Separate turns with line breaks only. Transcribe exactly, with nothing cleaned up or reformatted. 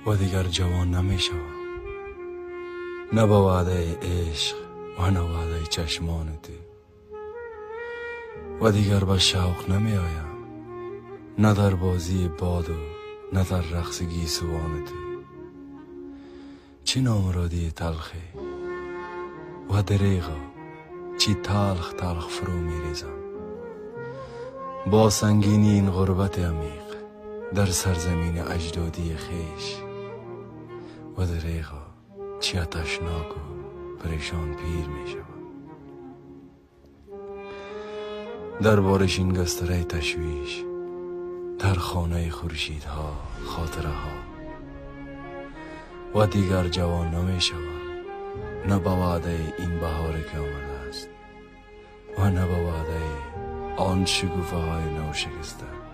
و دیگر جوان نمی شوم، نه با وعده عشق و نه وعده چشمان تو. و دیگر به شوق نمی آیم، نه در بازی باد و نه در رقص گیسوان تو. چی نامرادی تلخی و دریغا، چی تلخ تلخ فرو می ریزم با سنگینی این غربت عمیق در سرزمین اجدادی خیش. و دریغا چی آتشناک و پریشان پیر می شود در بارش این گستره تشویش، در خانه خورشیدها خاطره ها. و دیگر جوان نمی شوم، نه به وعده این بهاری که آمده است و نه به وعده آن شکوفه های نو شکسته.